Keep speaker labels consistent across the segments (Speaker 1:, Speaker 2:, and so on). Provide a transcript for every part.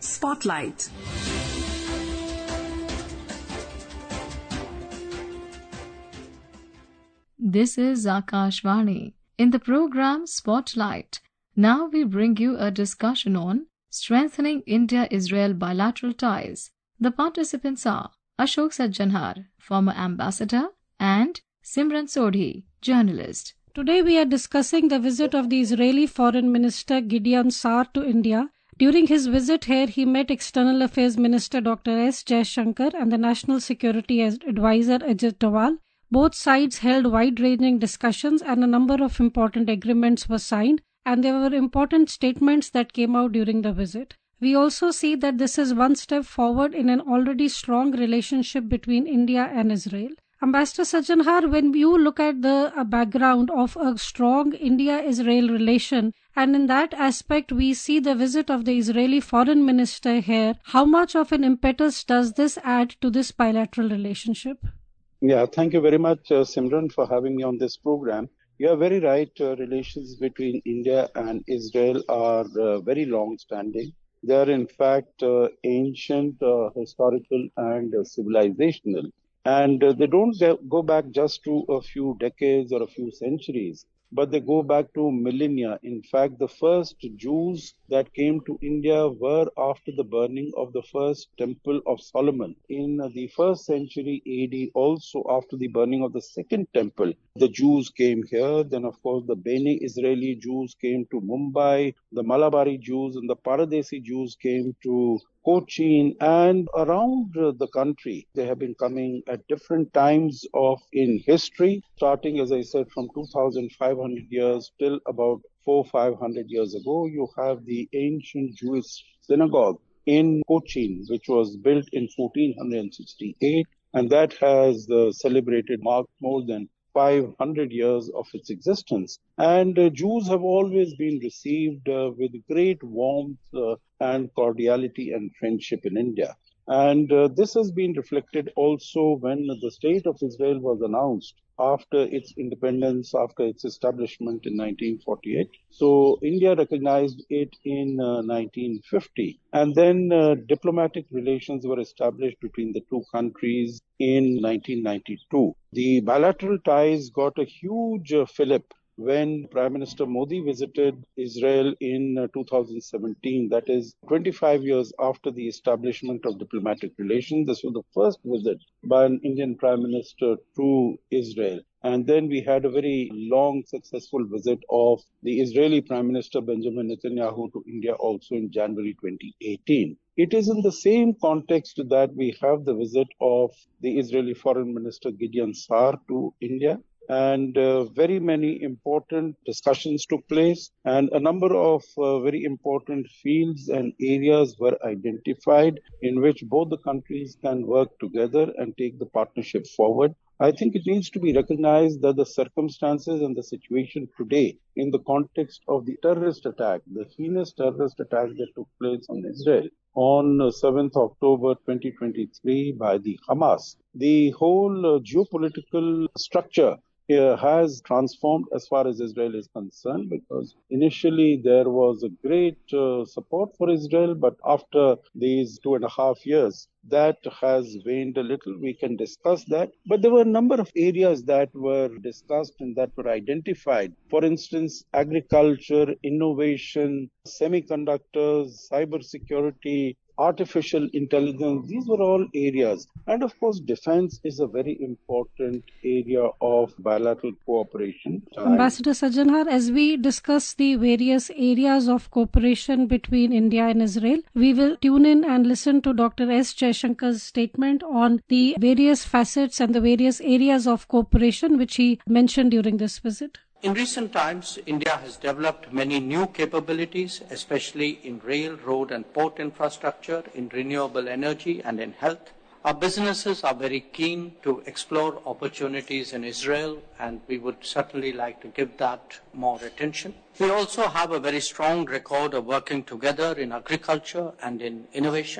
Speaker 1: Spotlight.
Speaker 2: This is Akashvani. In the program Spotlight, now we bring you a discussion on strengthening India-Israel bilateral ties. The participants are Ashok Sajjanhar, former ambassador, and Simran Sodhi, journalist.
Speaker 3: Today we are discussing the visit of the Israeli Foreign Minister Gideon Sa'ar to India. During his visit here, he met External Affairs Minister Dr. S. Jaishankar and the National Security Advisor Ajit Doval. Both sides held wide-ranging discussions and a number of important agreements were signed, and there were important statements that came out during the visit. We also see that this is one step forward in an already strong relationship between India and Israel. Ambassador Sajjanhar, when you look at the background of a strong India-Israel relation, and in that aspect we see the visit of the Israeli foreign minister here, how much of an impetus does this add to this bilateral relationship?
Speaker 4: Yeah, thank you very much, Simran, for having me on this program. You are very right. Relations between India and Israel are very long-standing. They are, in fact, ancient, historical, and civilizational. And they don't go back just to a few decades or a few centuries, but they go back to millennia. In fact, the first Jews that came to India were after the burning of the first Temple of Solomon. In the first century AD, also after the burning of the second temple, the Jews came here. Then, of course, the Beni Israeli Jews came to Mumbai. The Malabari Jews and the Paradesi Jews came to Cochin, and around the country. They have been coming at different times in history, starting, as I said, from 2,500 years till about 400-500 years ago. You have the ancient Jewish synagogue in Cochin, which was built in 1468, and that has marked more than 500 years of its existence. And Jews have always been received with great warmth and cordiality and friendship in India. And this has been reflected also when the state of Israel was announced after its independence, after its establishment in 1948. So India recognized it in 1950. And then diplomatic relations were established between the two countries in 1992. The bilateral ties got a huge fillip when Prime Minister Modi visited Israel in 2017, that is 25 years after the establishment of diplomatic relations. This was the first visit by an Indian Prime Minister to Israel. And then we had a very long, successful visit of the Israeli Prime Minister Benjamin Netanyahu to India also in January 2018. It is in the same context that we have the visit of the Israeli Foreign Minister Gideon Sa'ar to India. And very many important discussions took place, and a number of very important fields and areas were identified in which both the countries can work together and take the partnership forward. I think it needs to be recognized that the circumstances and the situation today in the context of the terrorist attack, the heinous terrorist attack that took place on Israel on 7th October 2023 by the Hamas, the whole geopolitical structure has transformed as far as Israel is concerned, because initially there was a great support for Israel, but after these 2.5 years, that has waned a little. We can discuss that. But there were a number of areas that were discussed and that were identified. For instance, agriculture, innovation, semiconductors, cybersecurity, artificial intelligence, these were all areas. And of course, defense is a very important area of bilateral cooperation.
Speaker 3: Ambassador Sajjanhar, as we discuss the various areas of cooperation between India and Israel, we will tune in and listen to Dr. S. Jaishankar's statement on the various facets and the various areas of cooperation which he mentioned during this visit.
Speaker 5: In recent times, India has developed many new capabilities, especially in rail, road and port infrastructure, in renewable energy and in health. Our businesses are very keen to explore opportunities in Israel, and we would certainly like to give that more attention. We also have a very strong record of working together in agriculture and in innovation.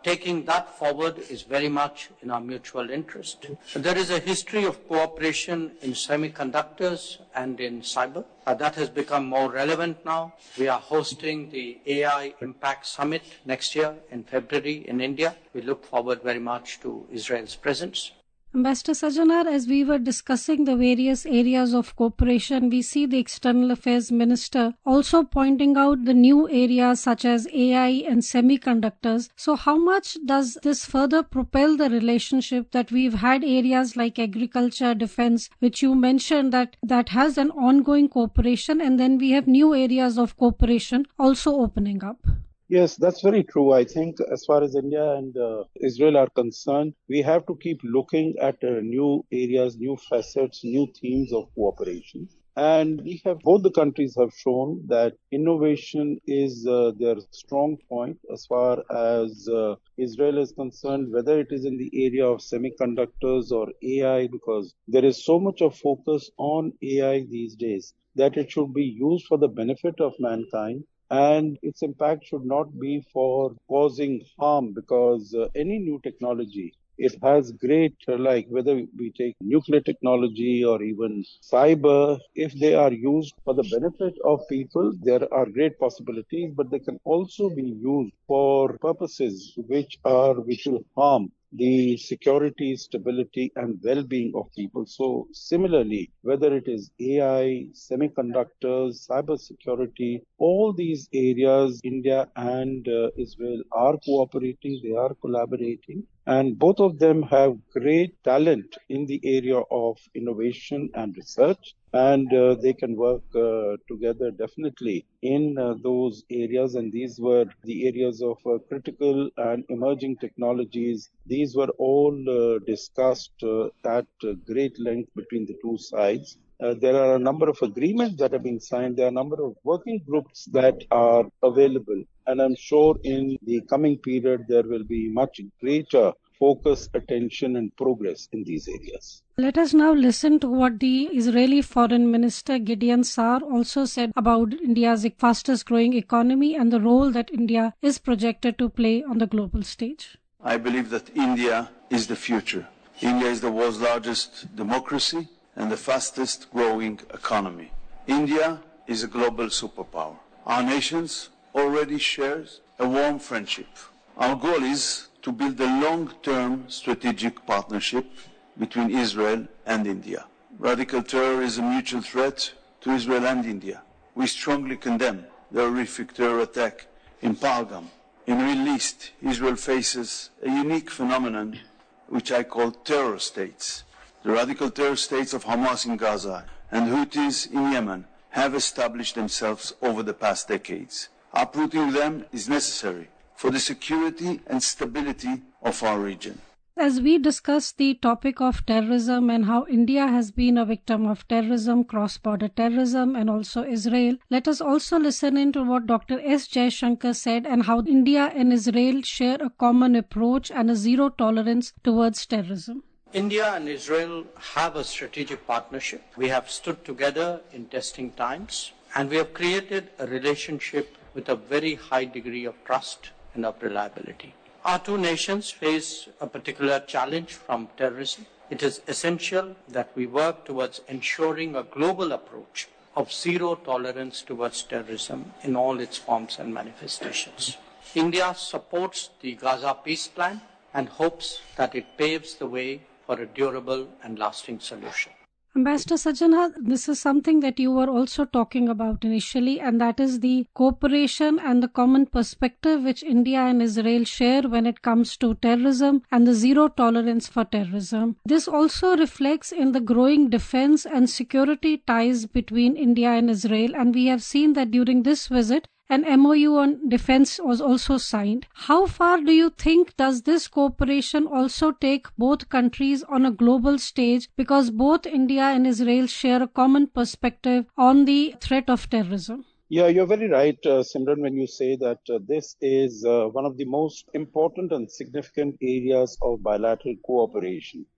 Speaker 5: taking that forward is very much in our mutual interest. There is a history of cooperation in semiconductors and in cyber. That has become more relevant now. We are hosting the AI Impact Summit next year in February in India. We look forward very much to Israel's presence.
Speaker 3: Ambassador Sajanar, as we were discussing the various areas of cooperation, we see the External Affairs Minister also pointing out the new areas such as AI and semiconductors. So how much does this further propel the relationship that we've had areas like agriculture, defense, which you mentioned that has an ongoing cooperation, and then we have new areas of cooperation also opening up?
Speaker 4: Yes, that's very true. I think as far as India and Israel are concerned, we have to keep looking at new areas, new facets, new themes of cooperation. And both the countries have shown that innovation is their strong point as far as Israel is concerned, whether it is in the area of semiconductors or AI, because there is so much of focus on AI these days that it should be used for the benefit of mankind. And its impact should not be for causing harm, because any new technology, it has great, like whether we take nuclear technology or even cyber, if they are used for the benefit of people, there are great possibilities, but they can also be used for purposes which will harm the security, stability, and well-being of people. So similarly, whether it is AI, semiconductors, cybersecurity, all these areas, India and Israel are cooperating, they are collaborating, and both of them have great talent in the area of innovation and research. And they can work together definitely in those areas. And these were the areas of critical and emerging technologies. These were all discussed at great length between the two sides. There are a number of agreements that have been signed. There are a number of working groups that are available. And I'm sure in the coming period, there will be much greater focus, attention, and progress in these areas.
Speaker 3: Let us now listen to what the Israeli Foreign Minister Gideon Saar also said about India's fastest growing economy and the role that India is projected to play on the global stage.
Speaker 1: I believe that India is the future. India is the world's largest democracy and the fastest growing economy. India is a global superpower. Our nations already shares a warm friendship. Our goal is to build a long-term strategic partnership between Israel and India. Radical terror is a mutual threat to Israel and India. We strongly condemn the horrific terror attack in Pahalgam. In the Middle East, Israel faces a unique phenomenon which I call terror states. The radical terror states of Hamas in Gaza and Houthis in Yemen have established themselves over the past decades. Uprooting them is necessary for the security and stability of our region.
Speaker 3: As we discuss the topic of terrorism and how India has been a victim of terrorism, cross-border terrorism, and also Israel, let us also listen into what Dr. S. Jaishankar said and how India and Israel share a common approach and a zero tolerance towards terrorism.
Speaker 5: India and Israel have a strategic partnership. We have stood together in testing times, and we have created a relationship with a very high degree of trust and of reliability. Our two nations face a particular challenge from terrorism. It is essential that we work towards ensuring a global approach of zero tolerance towards terrorism in all its forms and manifestations. India supports the Gaza peace plan and hopes that it paves the way for a durable and lasting solution.
Speaker 3: Ambassador Sajanar, this is something that you were also talking about initially, and that is the cooperation and the common perspective which India and Israel share when it comes to terrorism and the zero tolerance for terrorism. This also reflects in the growing defense and security ties between India and Israel, and we have seen that during this visit, an MOU on defense was also signed. How far do you think does this cooperation also take both countries on a global stage, because both India and Israel share a common perspective on the threat of terrorism?
Speaker 4: Yeah, you're very right, Simran, when you say that this is one of the most important and significant areas of bilateral cooperation.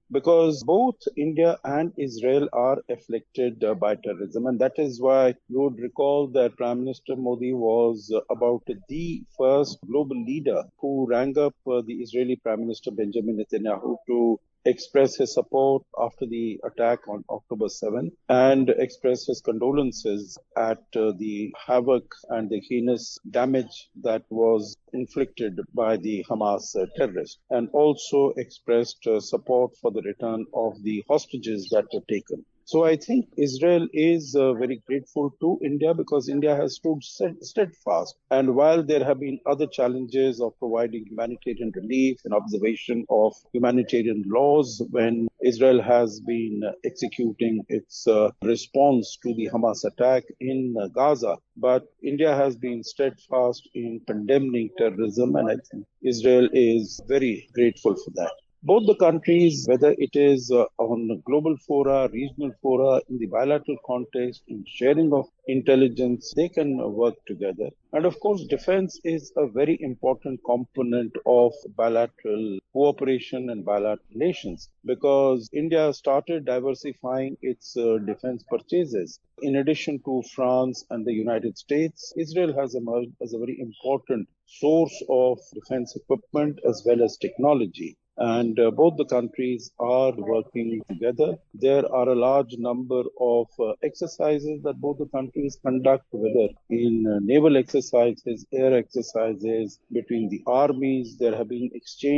Speaker 4: because both India and Israel are afflicted by terrorism. And that is why you would recall that Prime Minister Modi was about the first global leader who rang up the Israeli Prime Minister Benjamin Netanyahu to express his support after the attack on October 7th and express his condolences at the havoc and the heinous damage that was inflicted by the Hamas terrorists, and also expressed support for the return of the hostages that were taken. So I think Israel is very grateful to India because India has stood steadfast. And while there have been other challenges of providing humanitarian relief and observation of humanitarian laws when Israel has been executing its response to the Hamas attack in Gaza, but India has been steadfast in condemning terrorism, and I think Israel is very grateful for that. Both the countries, whether it is on global fora, regional fora, in the bilateral context, in sharing of intelligence, they can work together. And of course, defense is a very important component of bilateral cooperation and bilateral relations because India started diversifying its defense purchases. In addition to France and the United States, Israel has emerged as a very important source of defense equipment as well as technology. And both the countries are working together. There are a large number of exercises that both the countries conduct, whether in naval exercises, air exercises, between the armies. There have been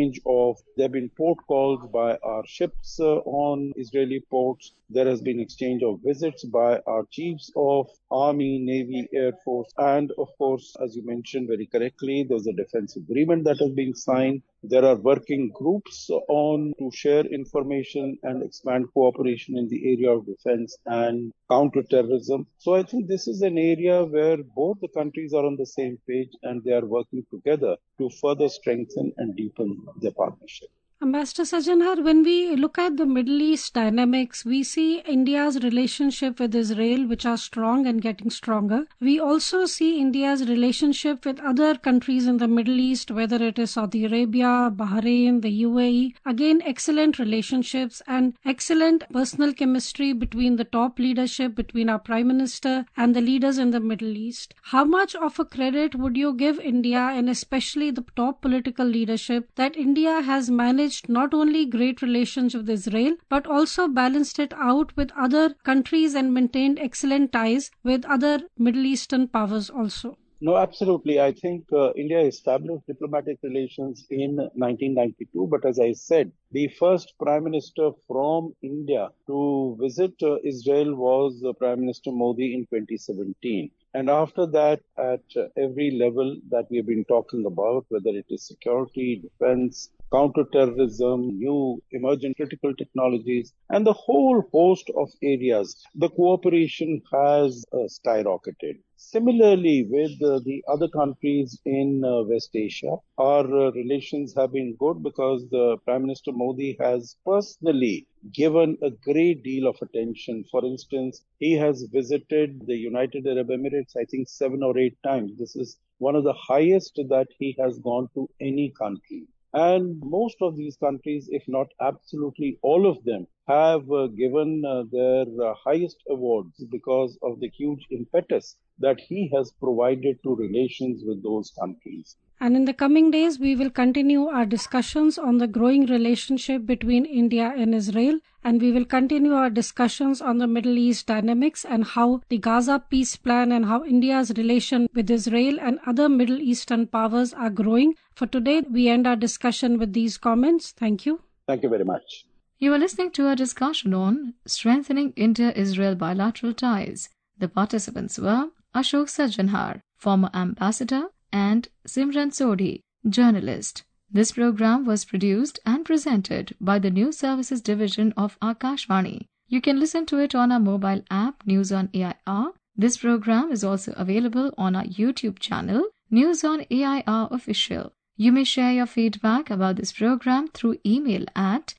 Speaker 4: port calls by our ships on Israeli ports. There has been exchange of visits by our chiefs of Army, Navy, Air Force. And of course, as you mentioned very correctly, there's a defense agreement that has been signed. There are working groups to share information and expand cooperation in the area of defense and counterterrorism. So I think this is an area where both the countries are on the same page and they are working together to further strengthen and deepen their partnership.
Speaker 3: Ambassador Sajanhar, when we look at the Middle East dynamics, we see India's relationship with Israel, which are strong and getting stronger. We also see India's relationship with other countries in the Middle East, whether it is Saudi Arabia, Bahrain, the UAE. Again, excellent relationships and excellent personal chemistry between the top leadership, between our Prime Minister and the leaders in the Middle East. How much of a credit would you give India, and especially the top political leadership, that India has managed not only great relations with Israel, but also balanced it out with other countries and maintained excellent ties with other Middle Eastern powers also?
Speaker 4: No, absolutely. I think India established diplomatic relations in 1992. But as I said, the first Prime Minister from India to visit Israel was Prime Minister Modi in 2017. And after that, at every level that we have been talking about, whether it is security, defense, counterterrorism, new emerging critical technologies, and the whole host of areas, the cooperation has skyrocketed. Similarly, with the other countries in West Asia, our relations have been good because the Prime Minister Modi has personally given a great deal of attention. For instance, he has visited the United Arab Emirates, I think 7 or 8 times. This is one of the highest that he has gone to any country. And most of these countries, if not absolutely all of them, have given their highest awards because of the huge impetus that he has provided to relations with those countries.
Speaker 3: And in the coming days, we will continue our discussions on the growing relationship between India and Israel. And we will continue our discussions on the Middle East dynamics and how the Gaza peace plan and how India's relation with Israel and other Middle Eastern powers are growing. For today, we end our discussion with these comments. Thank you.
Speaker 4: Thank you very much.
Speaker 2: You are listening to a discussion on strengthening India-Israel bilateral ties. The participants were Ashok Sajanhar, former ambassador, and Simran Sodhi, journalist. This program was produced and presented by the News Services Division of Akashvani. You can listen to it on our mobile app, News on AIR. This program is also available on our YouTube channel, News on AIR Official. You may share your feedback about this program through email at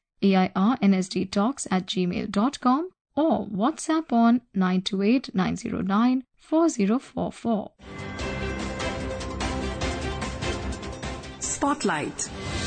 Speaker 2: airnsdtalks@gmail.com or WhatsApp on 928-909-4044.
Speaker 6: Spotlight.